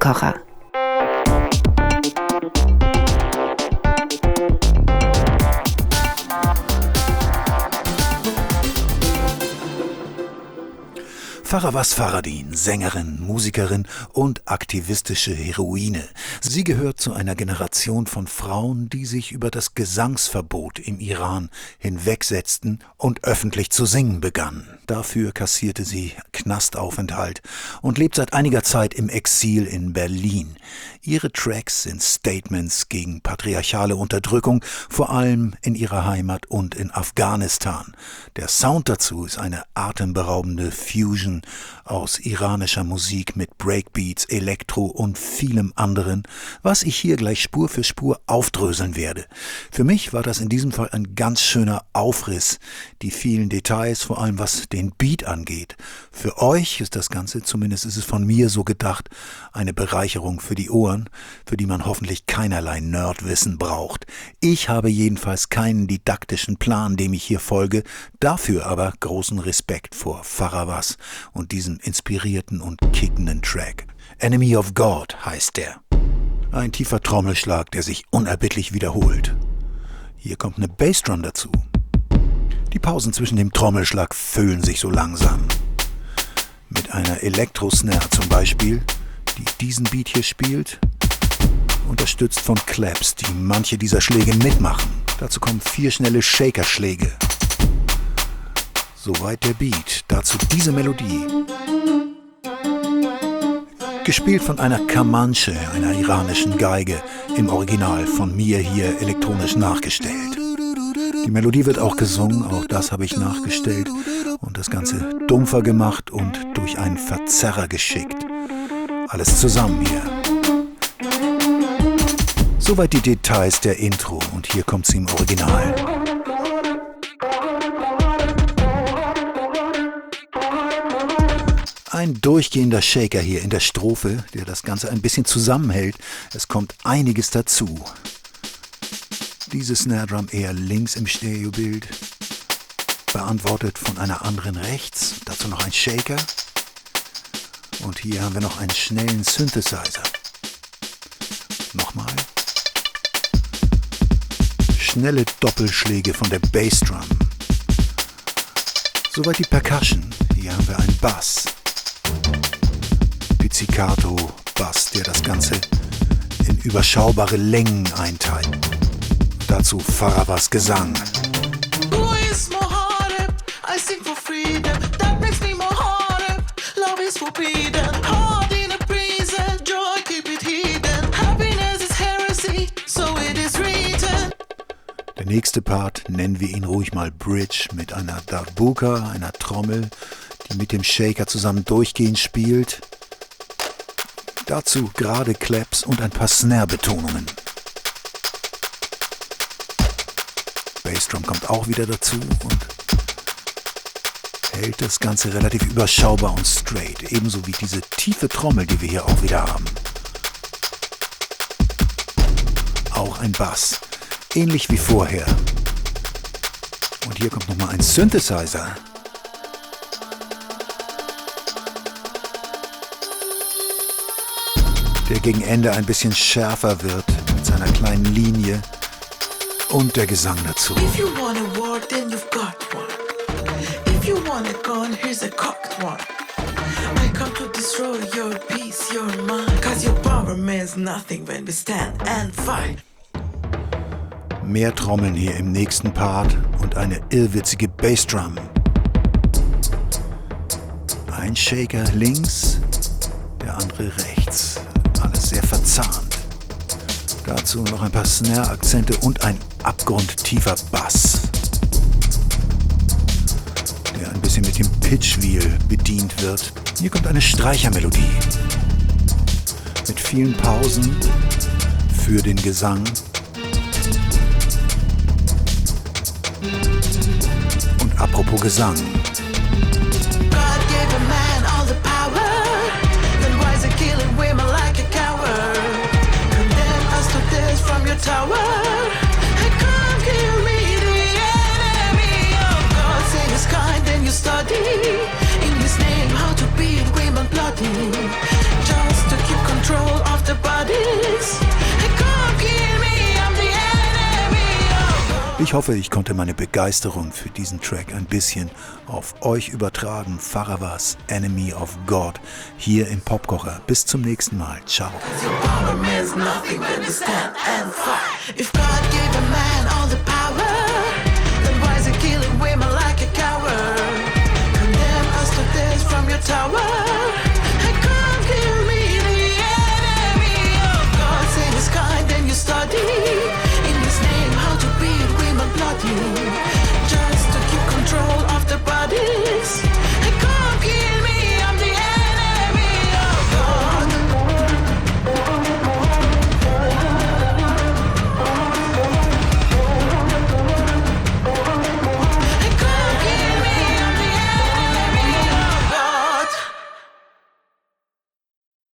Kocher. Farawas Faradin, Sängerin, Musikerin und aktivistische Heroine. Sie gehört zu einer Generation von Frauen, die sich über das Gesangsverbot im Iran hinwegsetzten und öffentlich zu singen begannen. Dafür kassierte sie Knastaufenthalt und lebt seit einiger Zeit im Exil in Berlin. Ihre Tracks sind Statements gegen patriarchale Unterdrückung, vor allem in ihrer Heimat und in Afghanistan. Der Sound dazu ist eine atemberaubende Fusion aus iranischer Musik mit Breakbeats, Elektro und vielem anderen, was ich hier gleich Spur für Spur aufdröseln werde. Für mich war das in diesem Fall ein ganz schöner Aufriss, die vielen Details, vor allem was den Beat angeht. Für euch ist das Ganze, zumindest ist es von mir so gedacht, eine Bereicherung für die Ohren, für die man hoffentlich keinerlei Nerdwissen braucht. Ich habe jedenfalls keinen didaktischen Plan, dem ich hier folge, dafür aber großen Respekt vor Farawas und diesem inspirierten und kickenden Track. Enemy of God heißt der. Ein tiefer Trommelschlag, der sich unerbittlich wiederholt. Hier kommt eine Bassdrum dazu. Die Pausen zwischen dem Trommelschlag füllen sich so langsam. Mit einer Elektro-Snare zum Beispiel, die diesen Beat hier spielt, unterstützt von Claps, die manche dieser Schläge mitmachen. Dazu kommen 4 schnelle Shaker-Schläge. Soweit der Beat, dazu diese Melodie. Gespielt von einer Kamanche, einer iranischen Geige, im Original von mir hier elektronisch nachgestellt. Die Melodie wird auch gesungen, auch das habe ich nachgestellt und das Ganze dumpfer gemacht und durch einen Verzerrer geschickt. Alles zusammen hier. Soweit die Details der Intro und hier kommt sie im Original. Ein durchgehender Shaker hier in der Strophe, der das Ganze ein bisschen zusammenhält. Es kommt einiges dazu. Diese Snare Drum eher links im Stereobild, beantwortet von einer anderen rechts. Dazu noch ein Shaker. Und hier haben wir noch einen schnellen Synthesizer. Nochmal. Schnelle Doppelschläge von der Bassdrum. Soweit die Percussion. Hier haben wir einen Bass. Pizzicato Bass, der das Ganze in überschaubare Längen einteilt. Dazu Farawas Gesang. Der nächste Part nennen wir ihn ruhig mal Bridge mit einer Darbuka, einer Trommel, die mit dem Shaker zusammen durchgehend spielt. Dazu gerade Claps und ein paar Snare-Betonungen. Bassdrum kommt auch wieder dazu und hält das Ganze relativ überschaubar und straight. Ebenso wie diese tiefe Trommel, die wir hier auch wieder haben. Auch ein Bass. Ähnlich wie vorher. Und hier kommt nochmal ein Synthesizer. Der gegen Ende ein bisschen schärfer wird mit seiner kleinen Linie und der Gesang dazu. If you want a war, then you've got one. If you want a gun, here's a cocked one. I come to destroy your peace, your mind. Cause your power means nothing when we stand and fight. Mehr Trommeln hier im nächsten Part und eine irrwitzige Bassdrum. Ein Shaker links, der andere rechts. Alles sehr verzahnt. Dazu noch ein paar Snare-Akzente und ein abgrundtiefer Bass, der ein bisschen mit dem Pitchwheel bedient wird. Hier kommt eine Streichermelodie mit vielen Pausen für den Gesang. Und apropos Gesang. From your tower, I can't kill me, the enemy of God. Say His kind, then you study in His name how to beat women bloody, just to keep control Ich hoffe, ich konnte meine Begeisterung für diesen Track ein bisschen auf euch übertragen. Farawas, Enemy of God, hier im Popkocher. Bis zum nächsten Mal. Ciao. If God gave a man all the power, then why is he killing women like a coward? Condemn us to this from your tower.